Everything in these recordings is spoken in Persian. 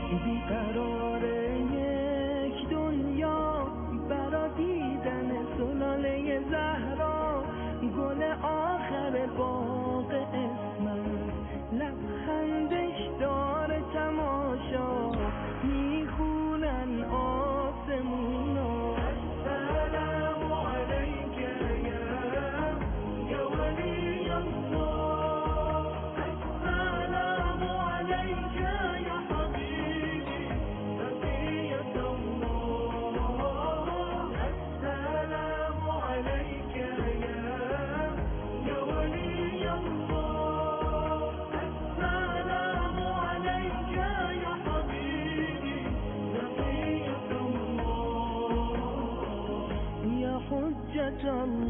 بیقرار یک دنیا برا دیدن سلاله زهرا، گل آخر باغ اسمت لبخندش داره تماشا، میخونن آسمونا السلام علیک یا ولی الله، السلام علیک یا حبیبی بقیت الله، السلام علیک یا ولی الله، السلام علیک یا حبیبی بقیت الله یا حجت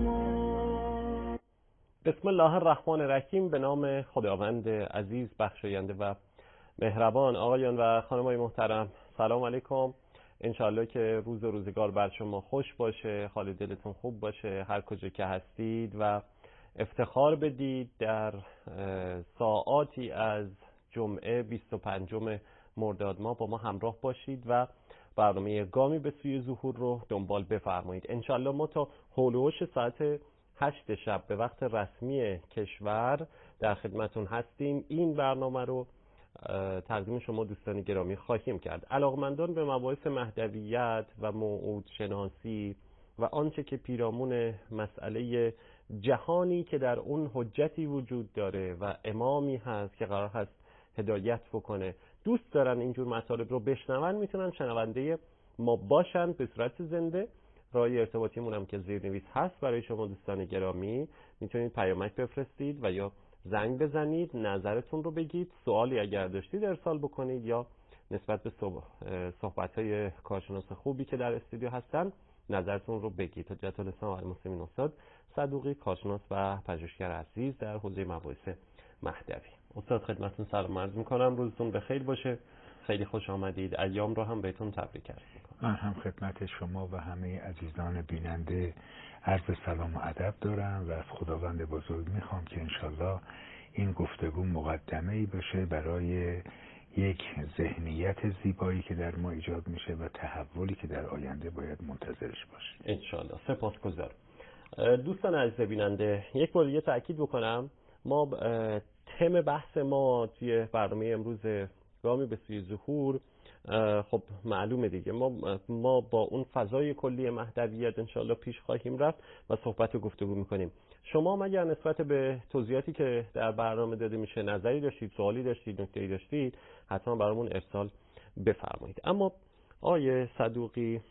الله. بسم الله الرحمن الرحیم. به نام خداوند عزیز بخشاینده و مهربان. آقایان و خانمای محترم، سلام علیکم. انشالله که روز و روزگار بر شما خوش باشه، حال دلتون خوب باشه هر کجا که هستید و افتخار بدید در ساعاتی از جمعه 25 مرداد ماه با ما همراه باشید و برنامه گامی به سوی ظهور رو دنبال بفرمایید. انشالله ما تا حول و حوش ساعت 8 شب به وقت رسمی کشور در خدمتون هستیم. این برنامه رو تقدیم شما دوستان گرامی خواهیم کرد. علاقمندان به مباحث مهدویت و موعود شناسی و آنچه که پیرامون مسئله جهانی که در اون حجتی وجود داره و امامی هست که قرار هست هدایت بکنه، دوست دارن اینجور مطالب رو بشنون، میتونن شنونده ما باشن به صورت زنده. راه ارتباطیمون هم که زیرنویس هست برای شما دوستان گرامی، میتونید پیامک بفرستید و یا زنگ بزنید، نظرتون رو بگید، سوالی اگر داشتید ارسال بکنید یا نسبت به صحبت‌های کارشناس خوبی که در استودیو هستن نظرتون رو بگید. حجت الاسلام و المسلمین استاد صدوقی، کارشناس و پژوهشگر عزیز در حوزه مباحث مهدوی. استاد خدمتتون سلام عرض می‌کنم، روزتون بخیر باشه، خیلی خوش آمدید، ایام رو هم بهتون تبریک عرض می‌کنم. من هم خدمت شما و همه عزیزان بیننده عرض سلام و ادب دارم و از خداوند بزرگ میخوام که انشالله این گفتگو مقدمه‌ای باشه برای یک ذهنیت زیبایی که در ما ایجاد میشه و تحولی که در آینده باید منتظرش باشیم انشالله. سپاسگزارم. دوستان عزیز بیننده، یک بار دیگه تأکید بکنم، ما تم بحث ما توی برنامه امروز گامی به سوی ظهور، خب معلومه دیگه، ما با اون فضای کلی مهدویت انشالله پیش خواهیم رفت و صحبت و گفتگو میکنیم. شما مگر نسبت به توضیحاتی که در برنامه داده میشه نظری داشتید، سوالی داشتید، نکته‌ای داشتید، حتما برامون ارسال بفرمایید. اما آقای صدوقی،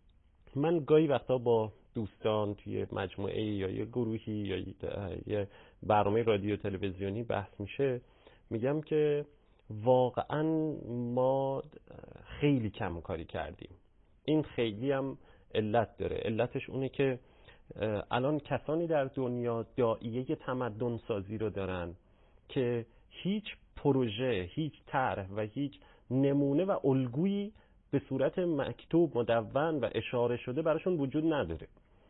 من گاهی وقتا با دوستان توی مجموعه یا یه گروهی یا یه برنامه رادیو تلویزیونی بحث میشه، میگم که واقعا ما خیلی کم کاری کردیم. این خیلی هم علت داره. علتش اونه که الان کسانی در دنیا داعیه تمدن سازی رو دارن که هیچ پروژه، هیچ طرح و هیچ نمونه و الگویی به صورت مکتوب، مدون و اشاره شده براشون وجود نداره.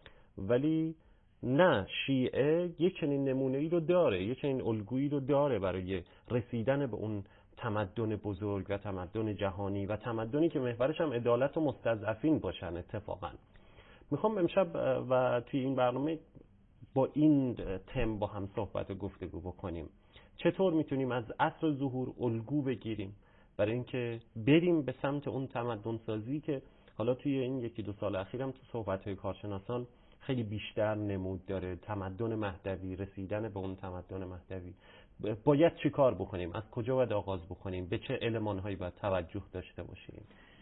ولی نه، شیعه یک چنین نمونه‌ای رو داره، یک چنین الگویی رو داره برای رسیدن به اون تمدن بزرگ و تمدن جهانی و تمدنی که محورش هم عدالت و مستضعفین باشن. اتفاقا میخوام امشب و توی این برنامه با این تم با هم صحبت و گفتگو بکنیم. چطور میتونیم از عصر ظهور الگو بگیریم برای اینکه بریم به سمت اون تمدن سازی که حالا توی این یکی دو سال اخیرم تو صحبت‌های کارشناسان خیلی بیشتر نمود داره. تمدن مهدوی، رسیدن به اون تمدن مهدوی، باید چی کار بکنیم؟ از کجا باید آغاز بکنیم؟ به چه المان‌هایی باید توجه داشته باشیم؟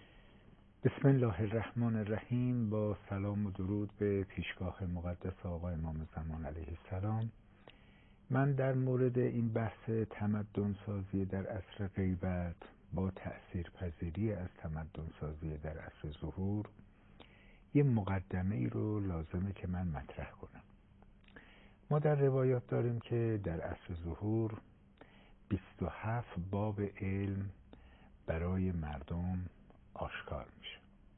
بسم الله الرحمن الرحیم. با سلام و درود به پیشگاه مقدس آقا امام زمان علیه السلام. من در مورد این بحث تمدن سازی در عصر غیبت با تأثیر پذیری از تمدن سازی در عصر ظهور یه مقدمه ای رو لازمه که من مطرح کنم. ما در روایات داریم که در عصر ظهور 27 باب علم برای مردم آشکار میشه،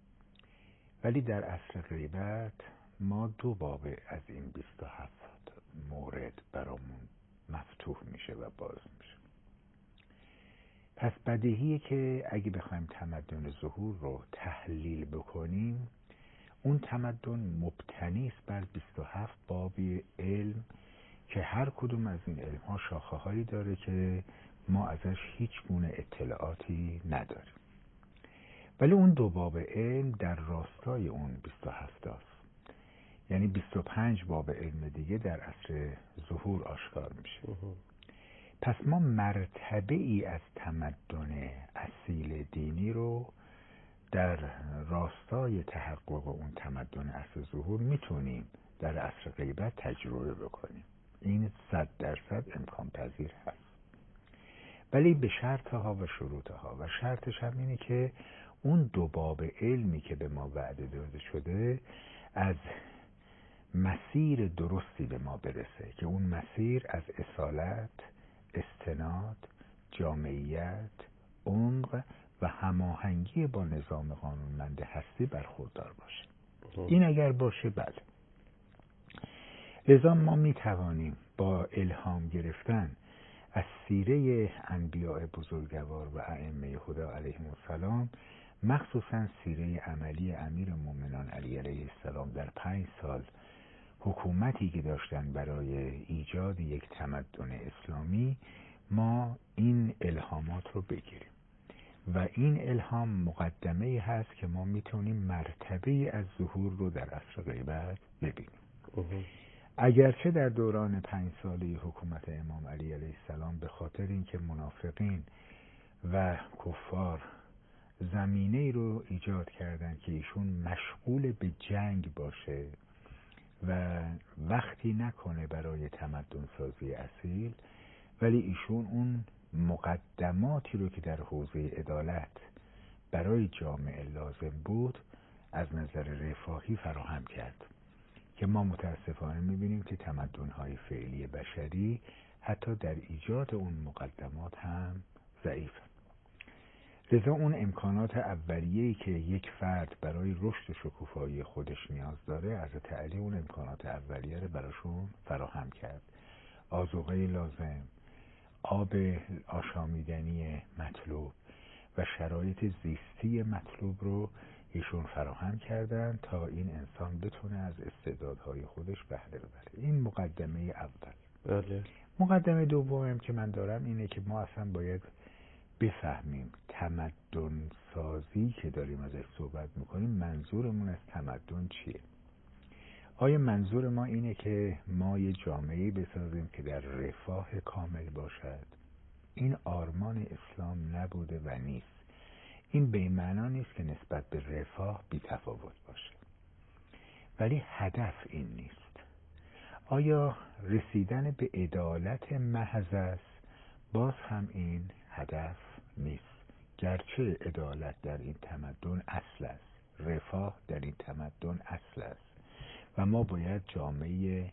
ولی در عصر غیبت ما 2 باب از این 27 مورد برامون مفتوح میشه و باز میشه. پس بدیهیه که اگه بخوایم تمدن ظهور رو تحلیل بکنیم، اون تمدن مبتنی است بر 27 بابی علم که هر کدوم از این علم ها شاخه هایی داره که ما ازش هیچ گونه اطلاعاتی نداریم. ولی اون 2 باب علم در راستای اون 27 است. یعنی 25 باب علم دیگه در عصر ظهور آشکار میشه. پس ما مرتبه ای از تمدن اصیل دینی رو در راستای تحقق اون تمدن عصر ظهور میتونیم در عصر غیبت تجربه بکنیم. این 100% امکان پذیر هست، ولی به شرطها و شروطها، و شرطش هم اینه که اون 2 باب علمی که به ما وعده داده شده از مسیر درستی به ما برسه که اون مسیر از اصالت، استناد، جامعیت، عمق و هماهنگی با نظام قانونمند هستی برخوردار باشه. این اگر باشه بله، لذا ما می توانیم با الهام گرفتن از سیره انبیاء بزرگوار و ائمه هدی علیهم السلام، مخصوصا سیره عملی امیرالمومنین علی علیه السلام در 5 سال حکومتی که داشتن برای ایجاد یک تمدن اسلامی، ما این الهامات رو بگیریم و این الهام مقدمه‌ای هست که ما میتونیم مرتبه از ظهور رو در عصر غیبت ببینیم. اگرچه در دوران 5 ساله حکومت امام علی علیه السلام به خاطر اینکه منافقین و کفار زمینه‌ای رو ایجاد کردن که ایشون مشغول به جنگ باشه و وقتی نکنه برای تمدن سازی اصیل، ولی ایشون اون مقدماتی رو که در حوزه عدالت برای جامعه لازم بود از نظر رفاهی فراهم کرد که ما متاسفانه میبینیم که تمدن‌های فعلی بشری حتی در ایجاد اون مقدمات هم ضعیفه. لذا اون امکانات اولیه‌ای که یک فرد برای رشد شکوفایی خودش نیاز داره، حضرت علی اون امکانات اولیه رو براشون فراهم کرد. آذوقه لازم، آب آشامیدنی مطلوب و شرایط زیستی مطلوب رو ایشون فراهم کردن تا این انسان بتونه از استعدادهای خودش بهره ببره. این مقدمه اول. بله. مقدمه دوم که من دارم اینه که ما اصلا باید بفهمیم تمدن سازی که داریم ازش صحبت میکنیم، منظورمون از تمدن چیه؟ آیا منظور ما اینه که ما یه جامعه‌ای بسازیم که در رفاه کامل باشد؟ این آرمان اسلام نبوده و نیست. این به این معنا نیست که نسبت به رفاه بی تفاوت باشه، ولی هدف این نیست. آیا رسیدن به عدالت محض است؟ باز هم این هدف نیست، گرچه عدالت در این تمدن اصل است، رفاه در این تمدن اصل است و ما باید جامعه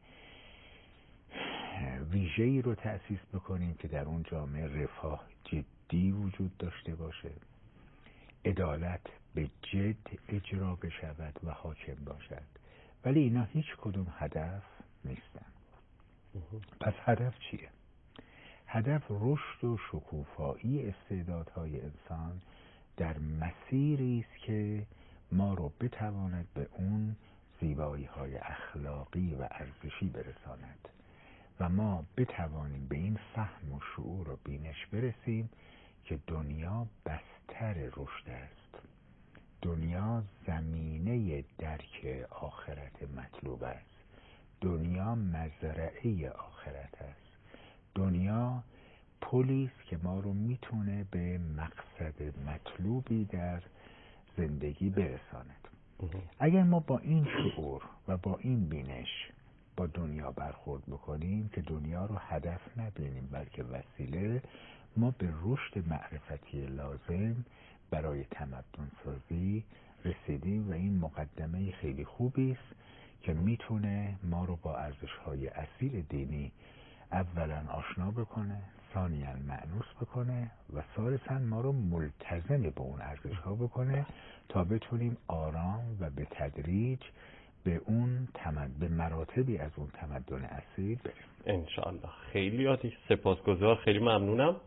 ویژه‌ای رو تأسیس بکنیم که در اون جامعه رفاه جدی وجود داشته باشه، عدالت به جد اجرا بشود و حاکم باشد، ولی اینا هیچ کدوم هدف نیستن. پس هدف چیه؟ هدف رشد و شکوفایی استعدادهای انسان در مسیری است که ما رو بتواند به اون زیبایی‌های اخلاقی و ارزشی برساند و ما بتوانیم به این فهم و شعور و بینش برسیم که دنیا بستر رشد است، دنیا زمینه درک آخرت مطلوب است، دنیا مزرعه آخرت است، دنیا پلی است که ما رو میتونه به مقصد مطلوبی در زندگی برساند. اگر ما با این شعور و با این بینش با دنیا برخورد بکنیم که دنیا رو هدف نبینیم بلکه وسیله، ما به رشد معرفتی لازم برای تمدن سازی رسیدیم و این مقدمه خیلی خوبی است که میتونه ما رو با ارزش‌های اصیل دینی اولا آشنا بکنه، ثانیاً مأنوس بکنه و ثالثاً ما رو ملتزم به اون ارزش‌ها بکنه تا بتونیم آرام و به تدریج به اون به مراتبی از اون تمدن اصیل برسیم. انشاءالله. خیلی عالی، سپاسگزار، خیلی ممنونم.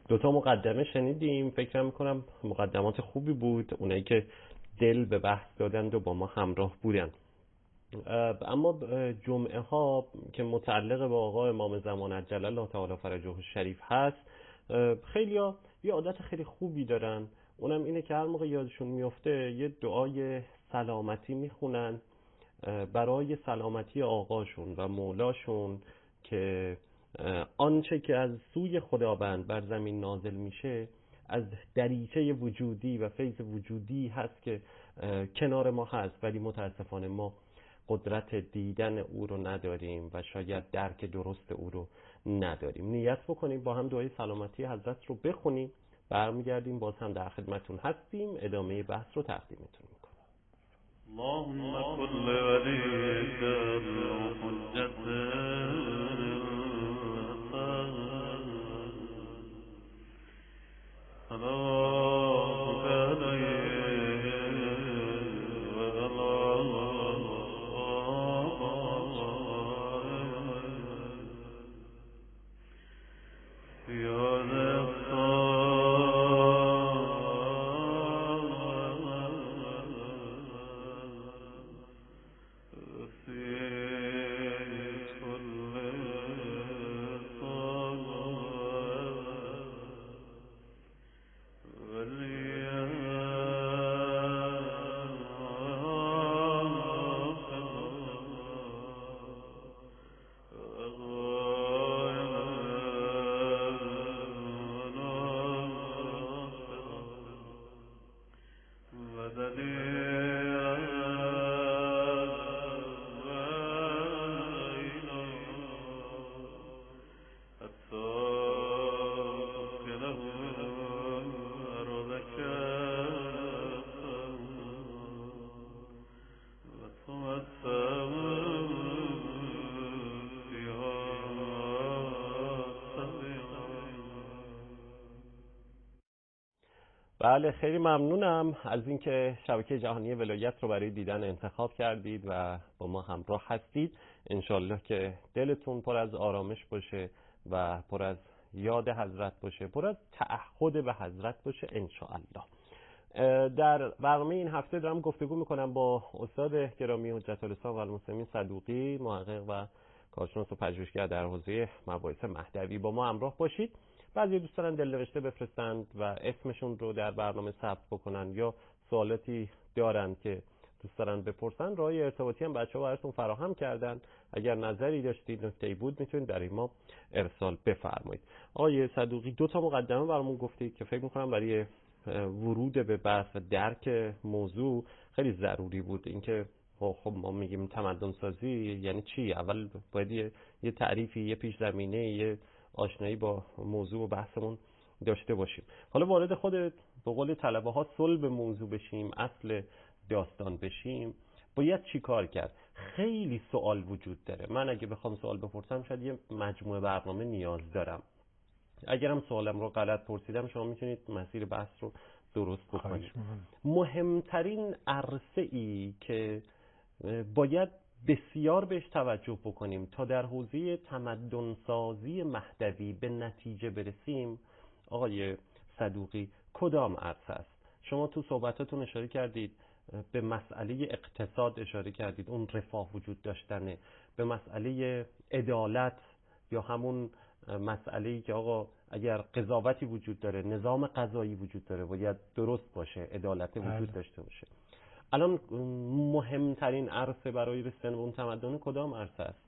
دوتا مقدمه شنیدیم، فکر میکنم مقدمات خوبی بود، اونایی که دل به بحث دادند و با ما همراه بودند. اما جمعه ها که متعلق به آقا امام زمان عجل الله تعالی فرجه الشریف هست، خیلی ها یه عادت خیلی خوبی دارن، اونم اینه که هر موقع یادشون میفته یه دعای سلامتی میخونن برای سلامتی آقاشون و مولاشون که آنچه که از سوی خداوند بر زمین نازل میشه از دریچه وجودی و فیض وجودی هست که کنار ما هست، ولی متاسفانه ما قدرت دیدن او رو نداریم و شاید درک درست او رو نداریم. نیت بکنیم با هم دعای سلامتی حضرت رو بخونیم، برمیگردیم باز هم در خدمتون هستیم، ادامه بحث رو تقدیمتون میکنم. اللهم كل وليك الحجة بله، خیلی ممنونم از اینکه شبکه جهانی ولایت رو برای دیدن انتخاب کردید و با ما همراه هستید. انشالله که دلتون پر از آرامش باشه و پر از یاد حضرت باشه، پر از تعهد به حضرت باشه انشالله. در برنامه این هفته دارم گفتگو میکنم با استاد گرامی حجت الاسلام و المسلمین صدوقی، محقق و کارشناس و پژوهشگر در حوزه مباحث مهدوی. با ما همراه باشید. بعضی دوست دارن دلنوشته بفرستند و اسمشون رو در برنامه ثبت بکنن یا سوالاتی دارن که دوست دارن بپرسن، راه ارتباطی هم بچه‌ها براتون فراهم کردن. اگر نظری داشتید، نکته‌ای بود، میتونید در این ما ارسال بفرمایید. آقای صدوقی، دو تا مقدمه برامون گفتید که فکر می‌کنم برای ورود به بحث و درک موضوع خیلی ضروری بود. اینکه خب ما میگیم تمدن سازی یعنی چی؟ اول باید یه تعریفی، یه پیش زمینه، یه آشنایی با موضوع و بحثمون داشته باشیم. حالا وارد خود به قول طلبه ها صلب موضوع بشیم، اصل داستان بشیم، باید چی کار کرد؟ خیلی سوال وجود داره. من اگه بخوام سوال بپرسم شاید یه مجموعه برنامه نیاز دارم. اگرم سوالم رو غلط پرسیدم شما میتونید مسیر بحث رو درست بکنید. مهمترین عرصه‌ای که باید بسیار بهش توجه بکنیم تا در حوزه تمدن سازی مهدوی به نتیجه برسیم، آقای صدوقی، کدام عرصه است؟ شما تو صحبتاتون اشاره کردید به مسئله اقتصاد، اشاره کردید اون رفاه وجود داشتنه، به مسئله عدالت یا همون مسئله‌ای که آقا اگر قضاوتی وجود داره، نظام قضایی وجود داره، باید درست باشه، عدالت وجود داشته باشه. الان مهمترین عرصه برای رسیدن به اون تمدن کدام عرصه است؟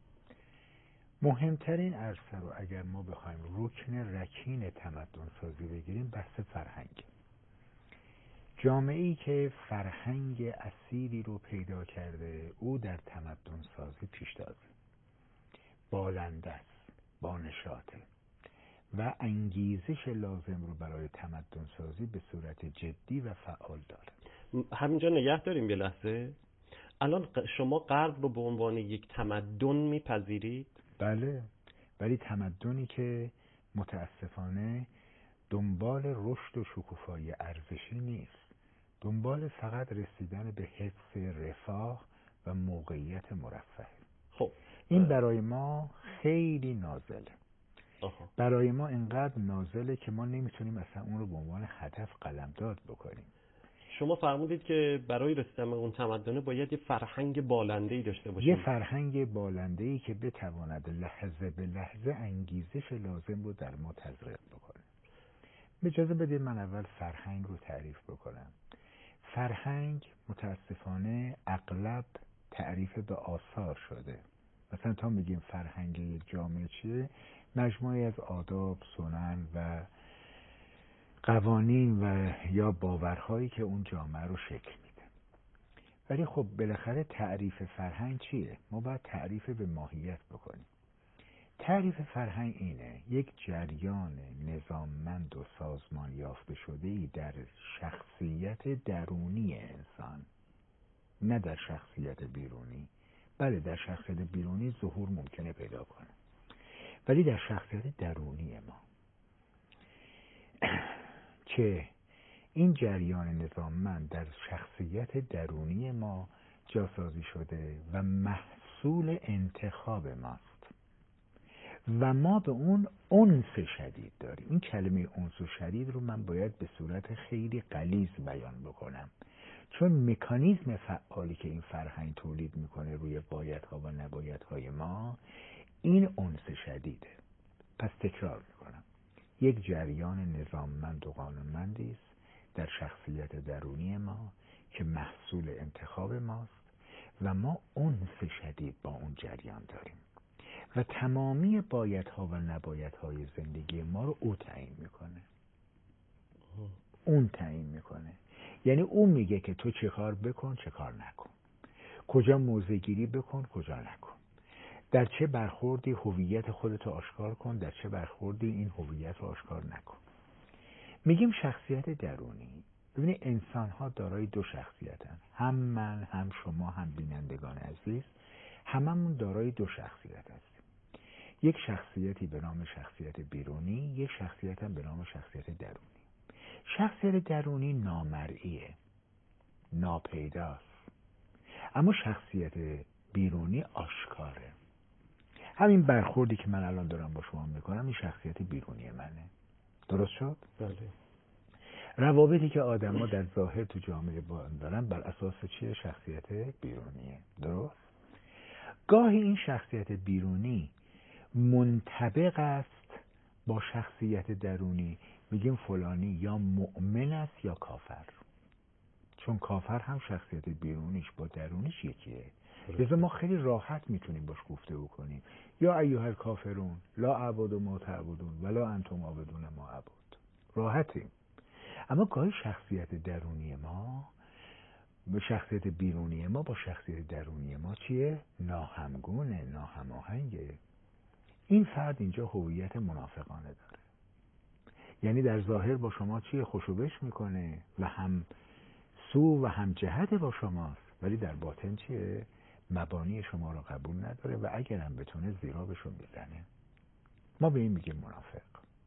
مهمترین عرصه رو اگر ما بخوایم رکن رکین تمدن سازی بگیریم، بحث فرهنگ. جامعه‌ای که فرهنگ اصیلی رو پیدا کرده، او در تمدن سازی پیش داده، بالنده است، با نشاطه و انگیزش لازم رو برای تمدن سازی به صورت جدی و فعال داره. همینجا نگه داریم یه لحظه. الان شما غرب رو به عنوان یک تمدن میپذیرید؟ بله، ولی تمدنی که متاسفانه دنبال رشد و شکوفایی ارزشی نیست، دنبال فقط رسیدن به حفظ رفاه و موقعیت مرفه. خب این برای ما خیلی نازله. برای ما اینقدر نازله که ما نمیتونیم اصلا اون رو به عنوان هدف قلمداد بکنیم. شما فرمودید که برای رسیدن به اون تمدن باید یه فرهنگ بالنده‌ای داشته باشیم. یه فرهنگ بالنده‌ای که بتواند لحظه به لحظه انگیزش لازم رو در ما تزریق بکنه. اجازه بدید من اول فرهنگ رو تعریف بکنم. فرهنگ متاسفانه اغلب تعریف به آثار شده. مثلا تا میگیم فرهنگ یک جامعه چیه، مجموعی از آداب، سنن و قوانین و یا باورهایی که اون جامعه رو شکل میده. ولی خب بالاخره تعریف فرهنگ چیه؟ ما باید تعریف به ماهیت بکنیم. تعریف فرهنگ اینه: یک جریان نظاممند و سازمان یافته شده‌ای در شخصیت درونی انسان، نه در شخصیت بیرونی. بله در شخصیت بیرونی ظهور ممکنه پیدا کنه، ولی در شخصیت درونی ما که این جریان نظاممند در شخصیت درونی ما جاسازی شده و محصول انتخاب ماست و ما به اون انس شدید داریم. این کلمه انس و شدید رو من باید به صورت خیلی غلیظ بیان بکنم، چون مکانیزم فعالی که این فرهنگ تولید میکنه روی بایدها و نبایدهای ما این انس شدیده. پس تکرار میکنم: یک جریان نظاممند و قانونمندی است در شخصیت درونی ما که محصول انتخاب ماست و ما انس شدید با اون جریان داریم و تمامی بایدها و نبایدهای زندگی ما رو او تعیین میکنه. اون تعیین میکنه، یعنی اون میگه که تو چه کار بکن چه کار نکن، کجا موضع گیری بکن کجا نکن، در چه برخوردی هویت خودتو آشکار کن، در چه برخوردی این هویت رو آشکار نکن. میگیم شخصیت درونی. ببینید انسان ها دارای دو شخصیتن، هم من هم شما هم بینندگان عزیز، هممون دارای دو شخصیت هستیم. یک شخصیتی به نام شخصیت بیرونی، یک شخصیت هم به نام شخصیت درونی. شخصیت درونی نامرئیه، ناپیداست، اما شخصیت بیرونی آشکاره. همین برخوردی که من الان دارم با شما میکنم این شخصیت بیرونی منه. درست شد؟ بله. روابطی که آدم ها در ظاهر تو جامعه با دارن بر اساس چیه؟ شخصیت بیرونیه. درست؟ گاهی این شخصیت بیرونی منطبق است با شخصیت درونی. میگیم فلانی یا مؤمن است یا کافر، چون کافر هم شخصیت بیرونیش با درونیش یکیه. لذا ما خیلی راحت میتونیم باش گفتگو کنیم: یا ایها الکافرون لا اعبد ما تعبدون ولا انتم عابدون ما اعبد. راحتیم. اما گاهی شخصیت درونی ما به شخصیت بیرونی ما با شخصیت درونی ما چیه؟ ناهمگونه، ناهماهنگه. این فرد اینجا هویت منافقانه داره، یعنی در ظاهر با شما چیه؟ خوشوبش میکنه و هم سو و هم جهت با شماست، ولی در باطن چیه؟ مبانی شما رو قبول نداره و اگرم بتونه زیرابشو میزنه. ما به این میگیم منافق.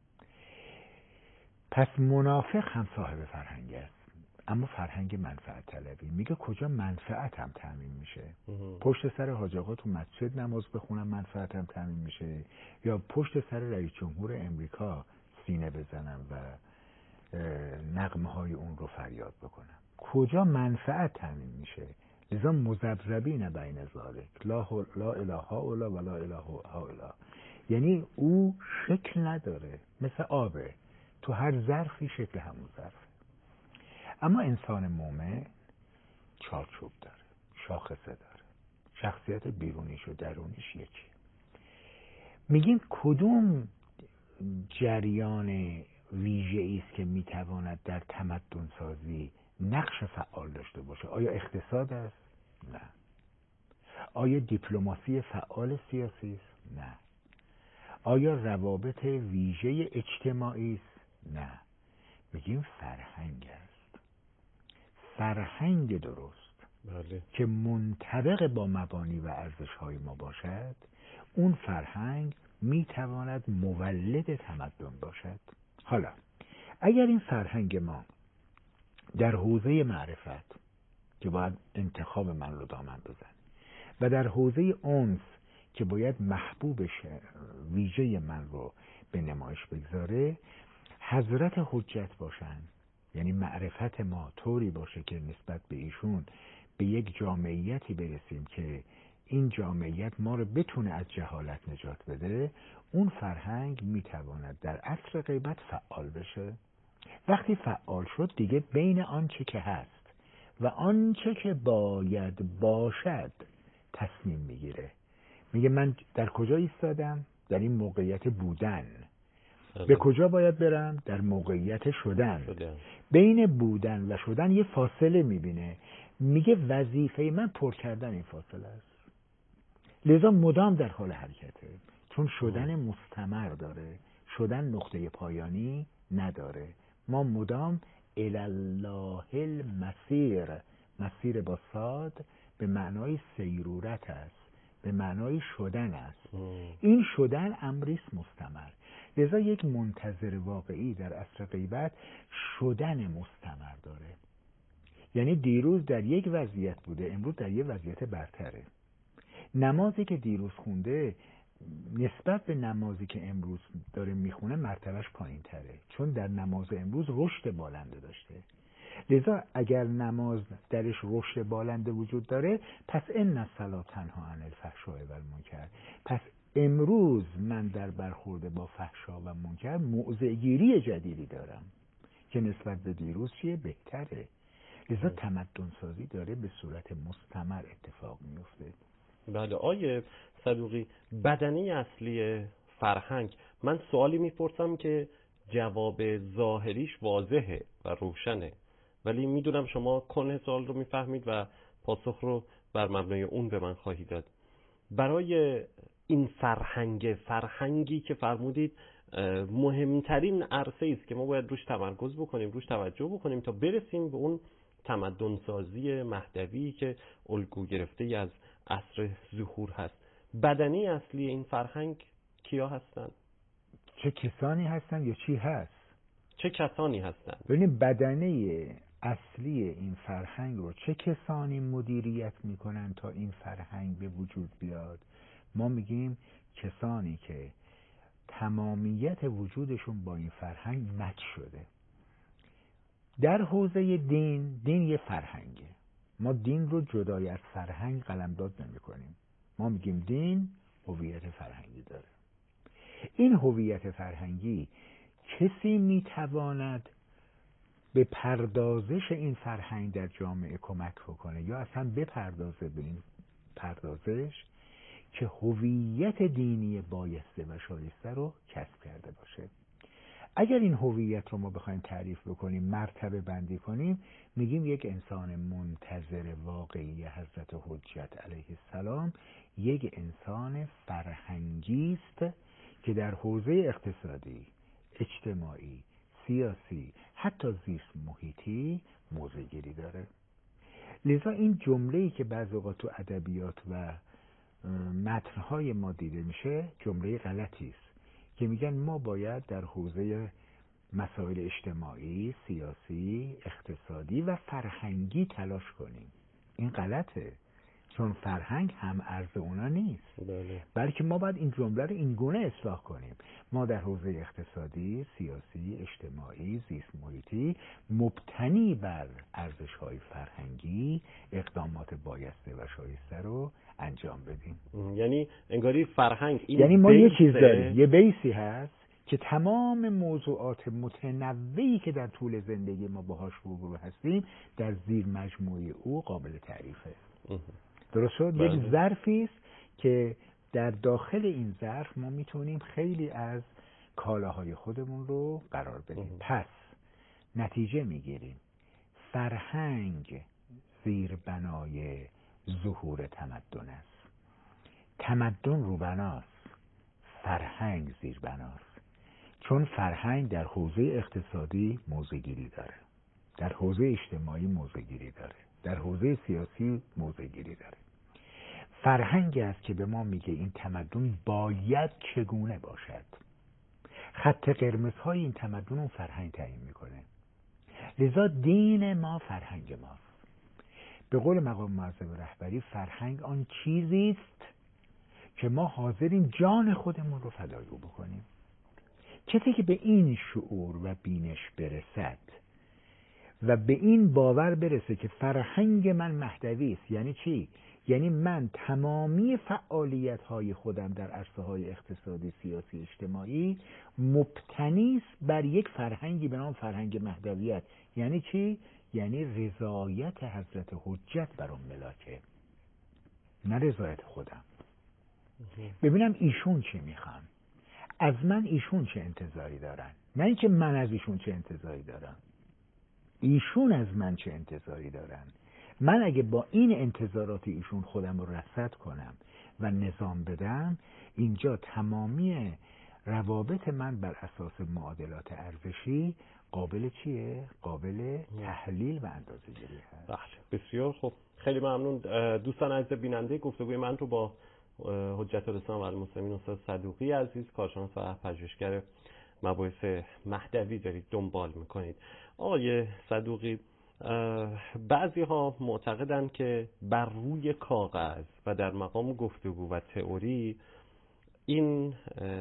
پس منافق هم صاحب فرهنگ است، اما فرهنگ منفعت طلبی. میگه کجا منفعتم تامین میشه؟ پشت سر حاج آقا تو مسجد نماز بخونم منفعتم تامین میشه، یا پشت سر رئیس جمهور امریکا سینه بزنم و نغمه های اون رو فریاد بکنم؟ کجا منفعت تامین میشه؟ لذا مذبذبین بین ذالک لا اله هؤلاء ولا اله هؤلاء. یعنی او شکل نداره، مثل آبه، تو هر ظرفی شکل همون ظرف. اما انسان مومن چارچوب داره، شاخصه داره، شخصیت بیرونیش و درونیش یکی. میگیم کدوم جریان ویژه‌ای است که میتواند در تمدن سازی نقش فعال داشته باشه؟ آیا اقتصاد است؟ نه. آیا دیپلماسی فعال سیاسی است؟ نه. آیا روابط ویژه اجتماعی است؟ نه. میگیم فرهنگ است. فرهنگ درست بله. که منطبق با مبانی و ارزش‌های ما باشد، اون فرهنگ میتواند مولد تمدن باشد. حالا اگر این فرهنگ ما در حوزه معرفت که باید انتخاب من رو دامن بزن و در حوزه انس که باید محبوب ویژه من رو به نمایش بگذاره حضرت حجت باشن، یعنی معرفت ما طوری باشه که نسبت به ایشون به یک جامعیتی برسیم که این جامعیت ما رو بتونه از جهالت نجات بده. اون فرهنگ میتواند در عصر غیبت فعال بشه. وقتی فعال شد دیگه بین آنچه که هست و آنچه که باید باشد تصمیم میگیره. میگه من در کجا ایستادم؟ در این موقعیت بودن. به کجا باید برم؟ در موقعیت شدن. بین بودن و شدن یه فاصله میبینه، میگه وظیفه من پر کردن این فاصله است. لذا مدام در حال حرکته، چون شدن مستمر داره، شدن نقطه پایانی نداره. ما مدام الالله المسیر، مسیر با صاد به معنای سیرورت است، به معنای شدن است. این شدن امریست مستمر. لذا یک منتظر واقعی در عصر غیبت شدن مستمر داره. یعنی دیروز در یک وضعیت بوده، امروز در یک وضعیت برتره. نمازی که دیروز خونده نسبت به نمازی که امروز داره میخونه مرتبهش پایین تره، چون در نماز امروز رشد بالنده داشته. لذا اگر نماز درش رشد بالنده وجود داره، پس ان الصلاة تنها عن الفحشاء و المنکر، پس امروز من در برخورد با فحشا و منکر موضع‌گیری جدیدی دارم که نسبت به دیروز چیه؟ بهتره. لذا تمدن سازی داره به صورت مستمر اتفاق میفته. بله آیه صدوقی، بدنه اصلی فرهنگ، من سوالی میپرسم که جواب ظاهریش واضحه و روشنه، ولی میدونم شما کنه سوال رو میفهمید و پاسخ رو بر مبنای اون به من خواهید داد. برای این فرهنگی که فرمودید مهمترین عرصه است که ما باید روش تمرکز بکنیم، روش توجه بکنیم تا برسیم به اون تمدن سازی مهدوی که الگو گرفته ای از عصر ظهور هست. بدنه اصلی این فرهنگ کیا هستن؟ چه کسانی هستن یا چی هست؟ چه کسانی هستن؟ ببینید بدنه اصلی این فرهنگ رو چه کسانی مدیریت میکنن تا این فرهنگ به وجود بیاد؟ ما میگیم کسانی که تمامیت وجودشون با این فرهنگ مچ شده. در حوزه دین یه فرهنگه. ما دین رو جدای از فرهنگ قلمداد نمی کنیم. ما میگیم دین هویت فرهنگی داره. این هویت فرهنگی کسی میتواند به پردازش این فرهنگ در جامعه کمک بکنه یا اصلا بپردازه به این پردازش که هویت دینی بایسته و شایسته رو کسب کرده باشه. اگر این هویت رو ما بخوایم تعریف بکنیم، مرتبه بندی کنیم، میگیم یک انسان منتظر واقعی حضرت حجت علیه السلام یک انسان فرهنگی است که در حوزه اقتصادی، اجتماعی، سیاسی، حتی زیست محیطی موضع گیری داره. لذا این جمله‌ای که بعضی اوقات تو ادبیات و متن‌های ما دیده میشه جمله غلطی است که میگن ما باید در حوزه مسائل اجتماعی، سیاسی، اقتصادی و فرهنگی تلاش کنیم. این غلطه، چون فرهنگ هم ارز اونا نیست. بلکه ما باید این جمله رو این گونه اصلاح کنیم. ما در حوزه اقتصادی، سیاسی، اجتماعی، زیست محیطی مبتنی بر ارزش‌های فرهنگی اقدامات بایسته و شایسته رو انجام بدیم. یعنی انگاری فرهنگ این یعنی ما یه چیز داریم، یه بیسی هست که تمام موضوعات متنوعی که در طول زندگی ما باهاش روبرو هستیم در زیر مجموعه او قابل تعریفه. درست شد؟ یک ظرفی است که در داخل این ظرف ما میتونیم خیلی از کالاهای خودمون رو قرار بدیم. پس نتیجه میگیریم فرهنگ زیر بنای ظهور تمدن است. تمدن رو بناست، فرهنگ زیر بناست. چون فرهنگ در حوزه اقتصادی موضع‌گیری داره، در حوزه اجتماعی موضع‌گیری داره، در حوزه سیاسی موضع‌گیری داره. فرهنگی است که به ما میگه این تمدن باید چگونه باشد. خط قرمزهای این تمدن اون فرهنگ تعیین میکنه. لذا دین ما فرهنگ ماست. به قول مقام معظم رهبری فرهنگ آن چیزی است که ما حاضریم جان خودمون رو فدای او بکنیم. کسی که به این شعور و بینش برسد و به این باور برسه که فرهنگ من مهدوی است، یعنی چی؟ یعنی من تمامی فعالیت‌های خودم در عرصه‌های اقتصادی، سیاسی، اجتماعی مبتنی است بر یک فرهنگی به نام فرهنگ مهدویت. یعنی چی؟ یعنی رضایت حضرت حجت بر اون ملاکه، نه رضایت خودم. ببینم ایشون چی میخوان، از من ایشون چه انتظاری دارن، نه اینکه من از ایشون چه انتظاری دارم. ایشون از من چه انتظاری دارن. من اگه با این انتظارات ایشون خودم رو رصد کنم و نظام بدم، اینجا تمامی روابط من بر اساس معادلات ارزشی قابل چیه؟ قابل تحلیل و اندازه‌گیری هست. بله، بسیار خوب، خیلی ممنون. دوستان عزیز بیننده گفتگوی من رو با حجت الاسلام و المسلمین استاد صدوقی عزیز، کارشناس و پژوهشگر مباحث مهدوی دارید دنبال میکنید. آقای صدوقی، بعضی ها معتقدند که بر روی کاغذ و در مقام گفتگو و تئوری این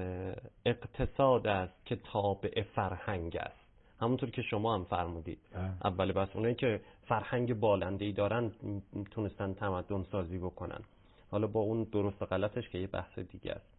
اقتصاد است که تابع فرهنگ است، همونطور که شما هم فرمودید. اول بس اونایی که فرهنگ بالنده‌ای دارن تونستن تمدن سازی بکنن، حالا با اون درست و غلطش که یه بحث دیگه است.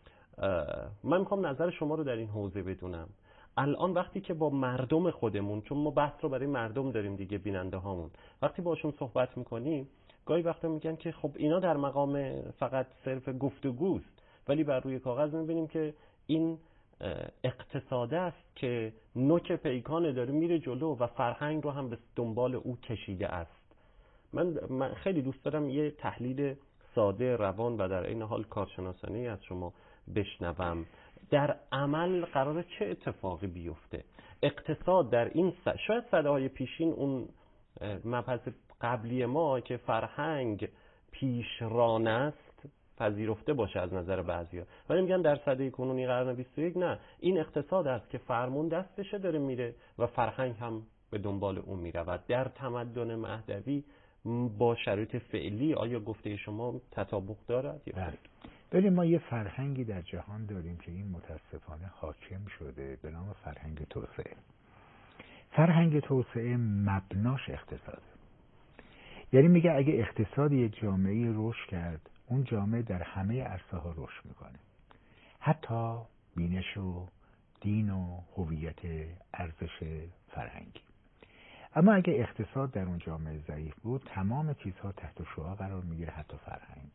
من میخوام نظر شما رو در این حوزه بدونم. الان وقتی که با مردم خودمون، چون ما بحث رو برای مردم داریم دیگه، بیننده هامون، وقتی باشون صحبت میکنیم گاهی وقتا میگن که خب اینا در مقام فقط صرف گفتگوست، ولی بر روی کاغذ میبینیم که این اقتصاده است که نوک پیکان داره میره جلو و فرهنگ رو هم به دنبال او کشیده است. من خیلی دوست دارم یه تحلیل ساده، روان و در این حال کارشناسانه از شما بشنوم. در عمل قراره چه اتفاقی بیفته؟ اقتصاد در این شاید سده‌های پیشین اون مبحث قبلی ما که فرهنگ پیشران است پذیرفته باشه از نظر بعضیا، ولی میگن در سده کنونی قرن 21 نه، این اقتصاد است که فرمون دستشه داره میره و فرهنگ هم به دنبال اون میره. و در تمدن مهدوی با شرایط فعلی آیا گفته شما تطابق دارد یا نه؟ ببین، ما یه فرهنگی در جهان داریم که این متاسفانه حاکم شده به نام فرهنگ توسعه. فرهنگ توسعه مبناش اقتصاده. یعنی میگه اگه اقتصاد یک جامعه رشد کرد، اون جامعه در همه عرصه ها رشد میکنه، حتی بینش و دین و هویت ارزش فرهنگی. اما اگه اقتصاد در اون جامعه ضعیف بود، تمام چیزها تحت شعاع قرار میگیره، حتی فرهنگ.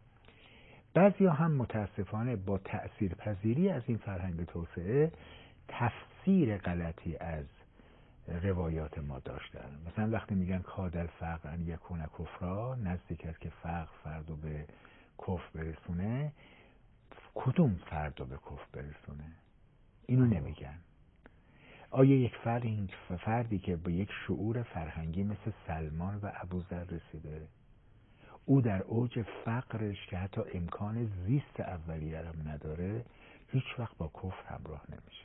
بعضیا هم متاسفانه با تأثیر پذیری از این فرهنگ توسعه تفسیر غلطی از روایات ما داشتن. مثلا وقتی میگن کاد الفقر ان یکون کفرا، نزدیک است که فقر فردو به کفر برسونه، کدوم فردو به کفر برسونه؟ اینو نمیگن. آیا یک فردی که به یک شعور فرهنگی مثل سلمان و ابوذر رسیده، او در اوج فقرش که حتی امکان زیست اولیه هم نداره، هیچ وقت با کفر همراه نمیشه؟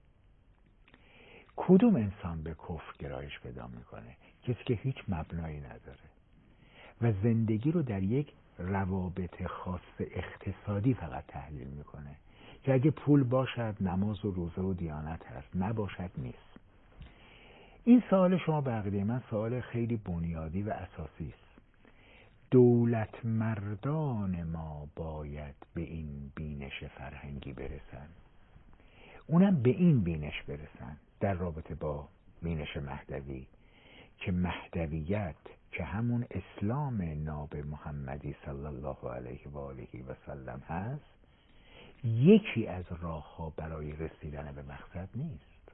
کدوم انسان به کفر گرایش پیدا میکنه؟ کسی که هیچ مبنایی نداره و زندگی رو در یک روابط خاص اقتصادی فقط تحلیل میکنه که اگه پول باشد نماز و روزه و دیانت هست، نباشد نیست. این سوال شما به عقیده من سوال خیلی بنیادی و اساسی است. دولت مردان ما باید به این بینش فرهنگی برسن، اونم به این بینش برسن در رابطه با بینش مهدوی، که مهدویت که همون اسلام ناب محمدی صلی الله علیه و آله و سلم هست، یکی از راه‌ها برای رسیدن به مقصد نیست،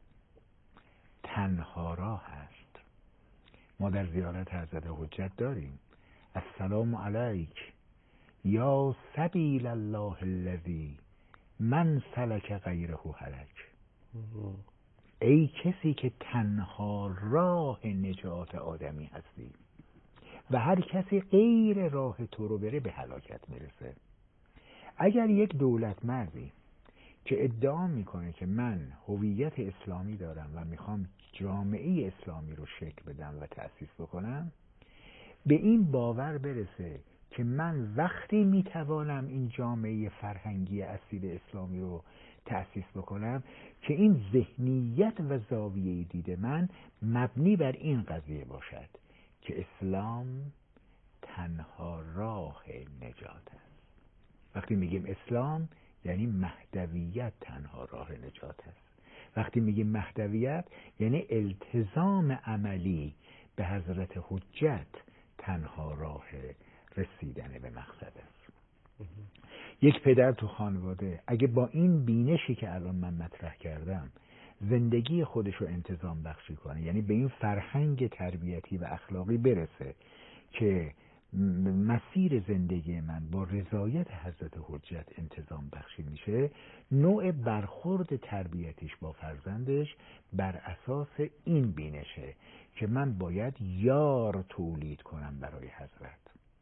تنها راه هست. ما در زیارت حضرت حجت داریم السلام علیک یا سبیل الله الذی من سلک غیره هلک. ای کسی که تنها راه نجات آدمی هستی و هر کسی غیر راه تو رو بره به هلاکت میرسه. اگر یک دولت مردی که ادعا میکنه که من هویت اسلامی دارم و میخوام جامعه اسلامی رو شکل بدم و تأسیس بکنم، به این باور برسه که من وقتی میتوانم این جامعه فرهنگی اصیل اسلامی رو تأسیس بکنم که این ذهنیت و زاویه دید من مبنی بر این قضیه باشد که اسلام تنها راه نجات است. وقتی میگیم اسلام یعنی مهدویت تنها راه نجات است. وقتی میگیم مهدویت یعنی التزام عملی به حضرت حجت تنها راه رسیدن به مقصد است. یک پدر تو خانواده اگه با این بینشی که الان من مطرح کردم زندگی خودش رو انتظام بخشی کنه، یعنی به این فرهنگ تربیتی و اخلاقی برسه که مسیر زندگی من با رضایت حضرت حجت انتظام بخشی میشه، نوع برخورد تربیتیش با فرزندش بر اساس این بینشه که من باید یار تولید کنم برای حضرت.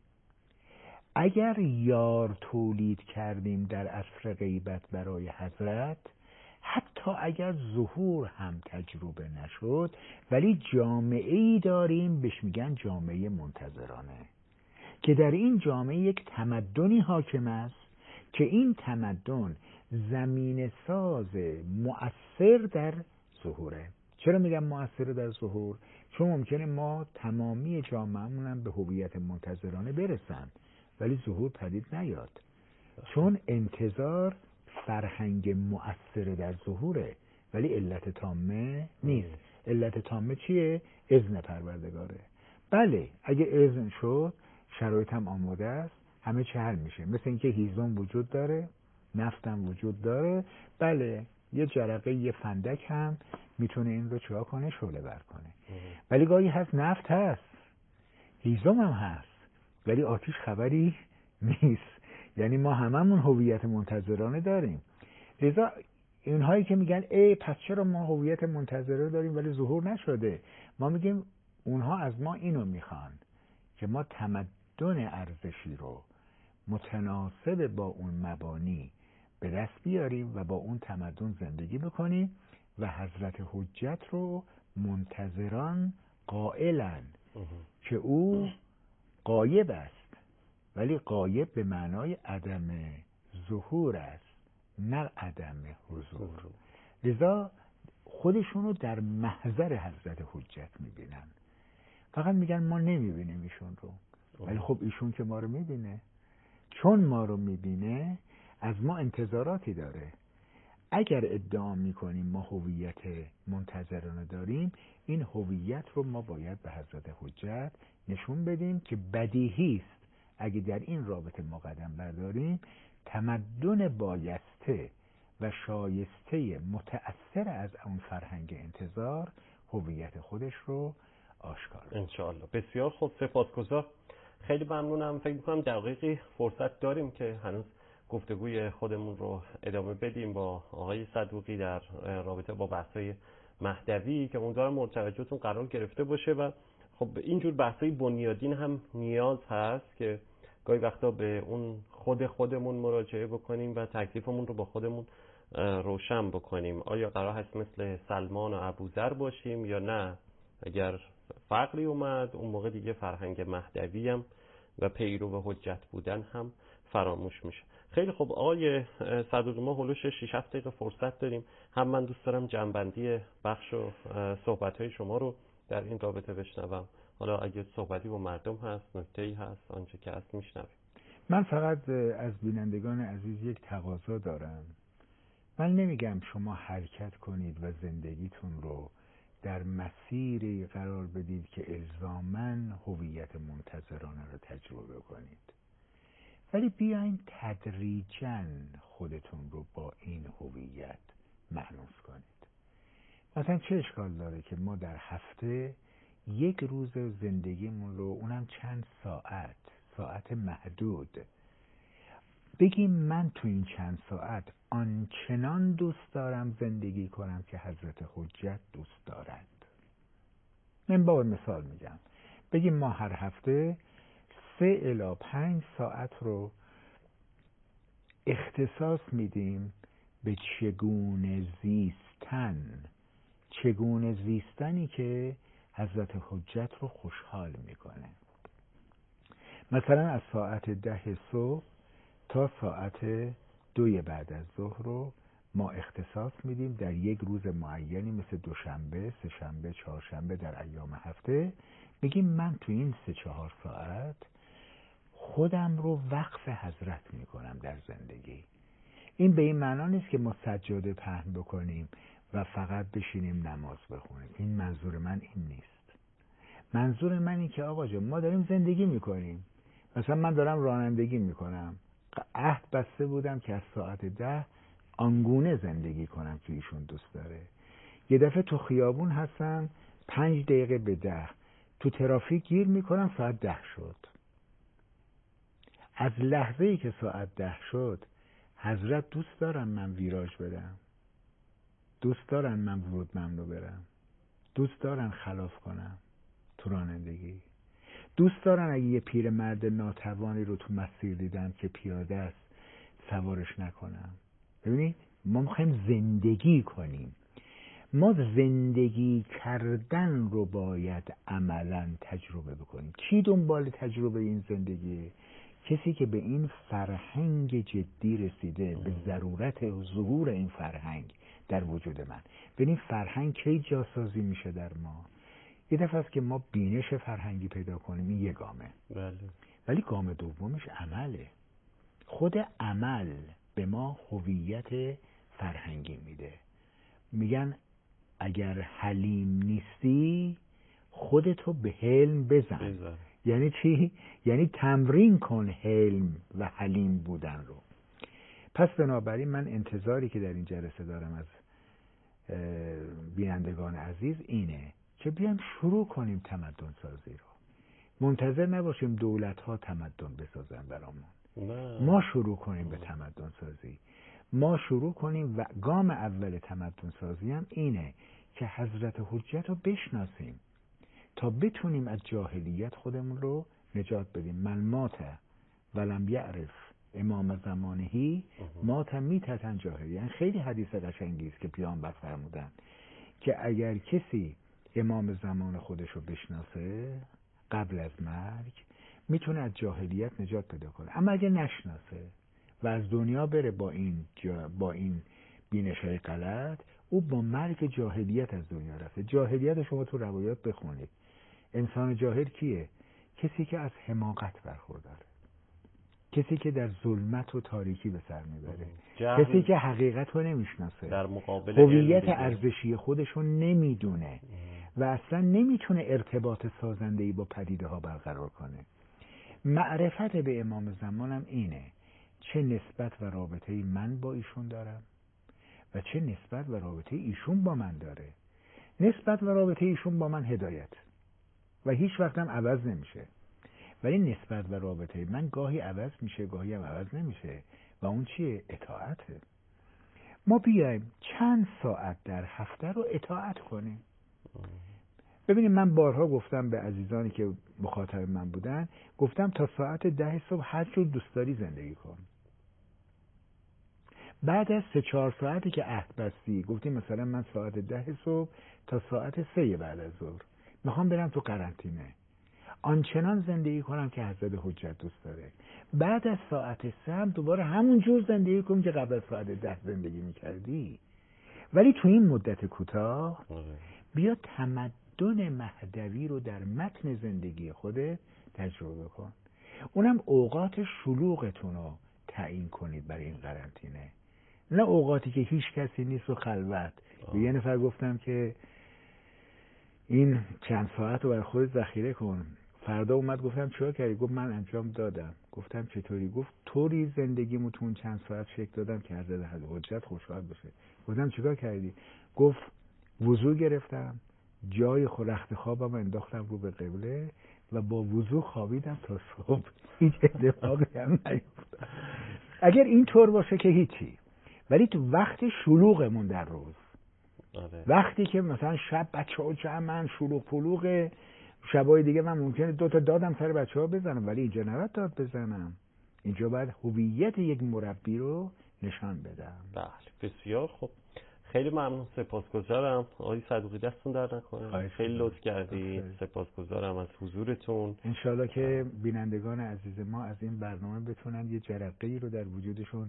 اگر یار تولید کردیم در عصر غیبت برای حضرت، حتی اگر ظهور هم تجربه نشد، ولی جامعه‌ای داریم بهش میگن جامعه منتظرانه، که در این جامعه یک تمدنی حاکم است که این تمدن زمین ساز مؤثر در ظهوره. چرا میگم مؤثر در ظهور؟ چون ممکنه ما تمامی جامعه‌مون هم به هویت منتظرانه برسن ولی ظهور پدید نیاد، چون انتظار فرهنگ مؤثر در ظهوره ولی علت تامه نیست. علت تامه چیه؟ اذن پروردگاره. بله اگه اذن شد شرایط هم آماده است، همه چی حل میشه. مثل اینکه هیزم وجود داره، نفت هم وجود داره، بله یه جرقه یه فندک هم میتونه این رو چرا کنه؟ شعله ور کنه. ولی گاهی هست نفت هست، هیزم هم هست ولی آتیش خبری نیست. یعنی ما هممون هویت منتظرانه داریم. لذا اینهایی که میگن پس چرا ما هویت منتظره داریم ولی ظهور نشده، ما میگیم اونها از ما اینو میخوان که ما تمدن ارزشی رو متناسب با اون مبانی به دست بیاریم و با اون تمدن زندگی بکنیم و حضرت حجت رو منتظران قائلن که او غایب است، ولی غایب به معنای عدم ظهور است نه عدم حضور. لذا خودشونو در محضر حضرت حجت میبینن، فقط میگن ما نمیبینیم ایشون رو، ولی خب ایشون که ما رو میبینه، چون ما رو میبینه از ما انتظاراتی داره. اگر ادعا میکنیم ما هویت منتظرانه داریم، این هویت رو ما باید به حضرت حجت نشون بدیم که بدیهی است اگه در این رابطه ما قدم برداریم تمدن بایسته و شایسته متأثر از اون فرهنگ انتظار هویت خودش رو آشکار بکنه. انشاءالله. بسیار خوب، سپاسگزار. خیلی ممنونم. فکر می‌کنم دقیقی فرصت داریم که هنوز گفتگوی خودمون رو ادامه بدیم با آقای صدوقی در رابطه با بحث‌های مهدوی که امیدوارم مورد توجهتون قرار گرفته باشه. و خب اینجور بحث‌های بنیادین هم نیاز هست که گاهی وقتا به اون خودمون مراجعه بکنیم و تکلیفمون رو با خودمون روشن بکنیم. آیا قرار هست مثل سلمان و ابوذر باشیم یا نه؟ اگر فقری اومد اون موقع دیگه فرهنگ مهدوی هم و پیرو حجت بودن هم فراموش میشه. خیلی خب آقای صدوقی، ما هلوش 6-7 دقیقه فرصت داریم. هم من دوست دارم جنبندی بخش و صحبت‌های شما رو در این رابطه بشنوم. حالا اگه صحبتی با مردم هست، نکته‌ای هست، آنچه که هست میشنویم. من فقط از بینندگان عزیز یک تقاضا دارم. من نمیگم شما حرکت کنید و زندگیتون رو در مسیری قرار بدید که الزاماً هویت منتظرانه رو تجربه کنید، ولی بیاین تدریجاً خودتون رو با این هویت مأنوس کنید. مثلا چه اشکال داره که ما در هفته یک روز زندگیمون رو، اونم چند ساعت محدود، بگیم من تو این چند ساعت آنچنان دوست دارم زندگی کنم که حضرت حجت دوست دارد. من با مثال میگم، بگیم ما هر هفته 3 الی 5 ساعت رو اختصاص میدیم به چگونه زیستنی که حضرت حجت رو خوشحال میکنه. مثلا از ساعت 10 صبح تا ساعت 2 بعد از ظهر رو ما اختصاص میدیم در یک روز معینی مثل دوشنبه، سه‌شنبه، چهارشنبه در ایام هفته، میگیم من تو این 3-4 ساعت خودم رو وقف حضرت میکنم در زندگی. این به این معنا نیست که ما سجاده پهن بکنیم و فقط بشینیم نماز بخونیم. این منظور من این نیست. منظور من این که آقا جان ما داریم زندگی میکنیم. مثلا من دارم رانندگی میکنم، عهد بسته بودم که از ساعت 10 آنگونه زندگی کنم که ایشون دوست داره. یه دفعه تو خیابون هستم 5 دقیقه به 10 تو ترافیک گیر میکنم، ساعت 10 شد. از لحظه‌ای که ساعت 10 شد حضرت دوست دارن من ویراج بدم، دوست دارن من ورود ممنوع برم، دوست دارن خلاف کنم تو رانندگی، دوست دارن اگه یه پیرمرد ناتوانی رو تو مسیر دیدم که پیاده است سوارش نکنم. ببینید ما میخوایم زندگی کنیم. ما زندگی کردن رو باید عملاً تجربه بکنیم. کی دنبال تجربه این زندگی؟ کسی که به این فرهنگ جدی رسیده، به ضرورت ظهور این فرهنگ در وجود من. ببین فرهنگ کی جاسازی میشه در ما؟ یه دفعه است که ما بینش فرهنگی پیدا کنیم، این یه گامه. بله. ولی گام دومش عمله. خود عمل به ما هویت فرهنگی میده. میگن اگر حلیم نیستی خودتو به حلم بزن. یعنی چی؟ یعنی تمرین کن حلم و حلیم بودن رو. پس بنابراین من انتظاری که در این جلسه دارم از بینندگان عزیز اینه که بیایم شروع کنیم تمدن سازی رو. منتظر نباشیم دولت ها تمدن بسازن برامون. ما شروع کنیم به تمدن سازی. ما شروع کنیم و گام اول تمدن سازی هم اینه که حضرت حجت رو بشناسیم تا بتونیم از جاهلیت خودمون رو نجات بدیم. من مات ولم یعرف امام زمانهی مات میتتن جاهلی. یعنی خیلی حدیث قشنگی است که پیامبر فرمودن که اگر کسی امام زمان خودش رو بشناسه قبل از مرگ میتونه از جاهلیت نجات پیدا کنه. اما اگر نشناسه و از دنیا بره با این بینش‌های غلط، او با مرگ جاهلیت از دنیا رفته. جاهلیت شما تو روایات بخونید. انسان جاهل کیه؟ کسی که از حماقت برخورداره، کسی که در ظلمت و تاریکی به سر میبره، کسی که حقیقت رو نمیشناسه، در مقابل هویت ارزشی خودش رو نمیدونه و اصلا نمیتونه ارتباط سازنده‌ای با پدیده ها برقرار کنه. معرفت به امام زمانم اینه چه نسبت و رابطه من با ایشون دارم و چه نسبت و رابطه ایشون با من داره. نسبت و رابطه ایشون با من هدایت و هیچ وقت هم عوض نمیشه، ولی نسبت و رابطه من گاهی عوض میشه، گاهی هم عوض نمیشه و اون چیه؟ اطاعته. ما بیایم چند ساعت در هفته رو اطاعت کنیم. ببینید من بارها گفتم به عزیزانی که مخاطب من بودن، گفتم تا ساعت 10 صبح هر جور دوست داری زندگی کن. بعد از 3-4 ساعتی که عهد بستی، گفتیم مثلا من ساعت 10 صبح تا ساعت 3 بعد از ظهر میخوام برم تو قرنطینه، آنچنان زندگی کنم که حضرت حجت دوست داره. بعد از ساعت 3 هم دوباره همون جور زندگی کنم که قبل از ساعت 10 زندگی میکردی. ولی تو این مدت کوتاه بیا تمدن مهدوی رو در متن زندگی خودت تجربه کن. اونم اوقات شلوغتون رو تعیین کنید برای این قرنطینه، نه اوقاتی که هیچ کسی نیست و خلوت. به یه نفر گفتم که این چند ساعت رو برای خودت ذخیره کن. فردا اومد گفتم چیکار کردی؟ گفت من انجام دادم. گفتم چطوری؟ گفت طوری زندگیمو تو اون چند ساعت شکل دادم که حضرت حجت خوشحال بشه. گفتم چیکار کردی؟ گفت وضو گرفتم، جای رخت خوابم انداختم رو به قبله و با وضو خوابیدم تا صبح. هیچ اتفاقی هم نیفتاد. اگر این طور باشه که هیچی، ولی تو وقت شلوغمون در روز، وقتی که مثلا شب بچه‌ها جمعن شلوغ پلوغه، شبای دیگه من ممکنه 2 تا دادم سر بچه‌ها بزنم، ولی اینجا نباید داد بزنم. اینجا باید هویت یک مربی رو نشان بدم. بله بسیار خوب، خیلی ممنون، سپاسگزارم آقای صدوقی، دستون در نکنه، خیلی لطف کردید. سپاسگزارم از حضورتون. انشالله که بینندگان عزیز ما از این برنامه بتونن یه جرقه‌ای رو در وجودشون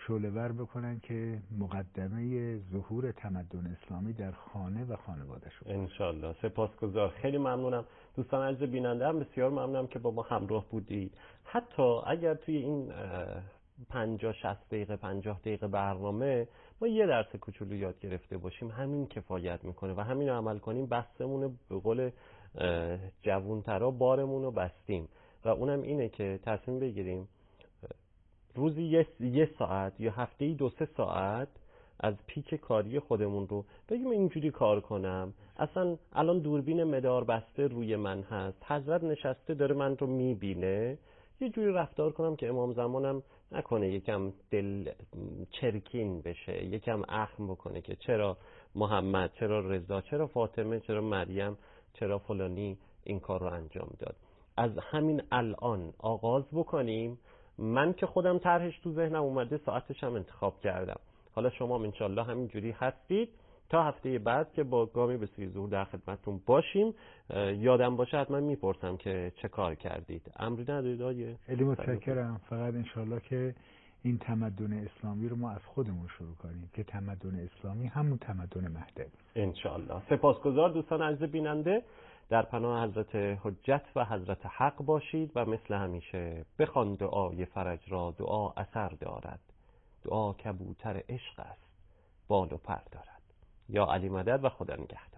شعله‌ور بکنن که مقدمه ظهور تمدن اسلامی در خانه و خانواده شد. انشالله. سپاسگزار، خیلی ممنونم. دوستان عزیز بیننده هم بسیار ممنونم که با ما همراه بودید. حتی اگر توی این 50-60 دقیقه 50 دقیقه برنامه ما یه درس کوچولو یاد گرفته باشیم، همین کفایت میکنه و همین رو عمل کنیم، بستمون به قول جوانترا بارمون رو بستیم و اونم اینه که تصمیم بگیریم روزی یه ساعت یا هفته‌ای 2-3 ساعت از پیک کاری خودمون رو بگیم اینجوری کار کنم. اصلا الان دوربین مدار بسته روی من هست، حضرت نشسته داره من رو میبینه، یه جوری رفتار کنم که امام زمانم نکنه یکم دل چرکین بشه، یکم اخم بکنه که چرا محمد، چرا رضا، چرا فاطمه، چرا مریم، چرا فلانی این کار رو انجام داد. از همین الان آغاز بکنیم. من که خودم طرحش تو ذهنم اومده، ساعتش هم انتخاب کردم. حالا شما هم انشالله همینجوری هستید. تا هفته بعد که با گامی به سوی ظهور در خدمتتون باشیم، یادم باشه حتما میپرسم که چه کار کردید. امری ندارید آیه؟ خیلی متشکرم. فقط انشالله که این تمدن اسلامی رو ما از خودمون شروع کنیم که تمدن اسلامی همون تمدن مهدوی. انشالله. سپاسگزار دوستان عزیز بیننده. در پناه حضرت حجت و حضرت حق باشید و مثل همیشه بخوان دعای فرج را، دعا اثر دارد. دعا کبوتر عشق است، بال و پر دارد. یا علی مدد و خدا نگهدار.